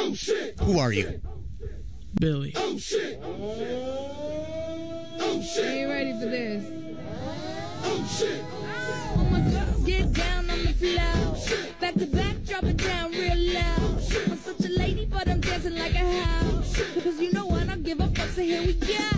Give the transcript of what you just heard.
Oh shit. Who are you? Billy. Oh shit. Oh shit. Are you ready for this? Oh shit. All my girls get down on the floor. Back to back, drop it down real loud. I'm such a lady, but I'm dancing like a house. Because you know what, I don't give a fuck, so here we go.